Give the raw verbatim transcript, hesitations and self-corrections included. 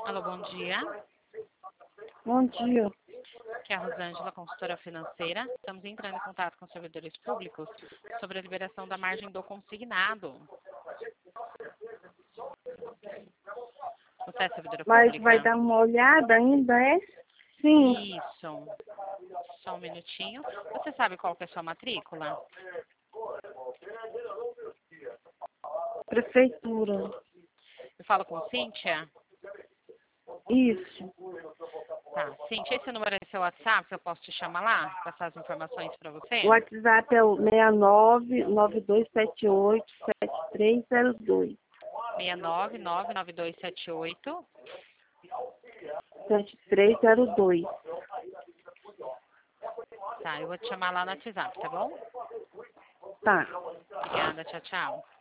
Alô, bom dia. Bom dia. Aqui é a Rosângela, consultora financeira. Estamos entrando em contato com os servidores públicos sobre a liberação da margem do consignado. Você é servidora Mas pública? vai dar uma olhada ainda, é? Sim. Isso. Só um minutinho. Você sabe qual que é a sua matrícula? Prefeitura. Eu falo com Cíntia? Isso. Tá. Cíntia, esse número é seu WhatsApp? Eu posso te chamar lá? Passar as informações para você? O WhatsApp é o seis nove nove dois sete oito sete três zero dois. seis nove nove nove dois sete oito. sete três zero dois. Tá, eu vou te chamar lá no WhatsApp, tá bom? Tá. Obrigada, tchau, tchau.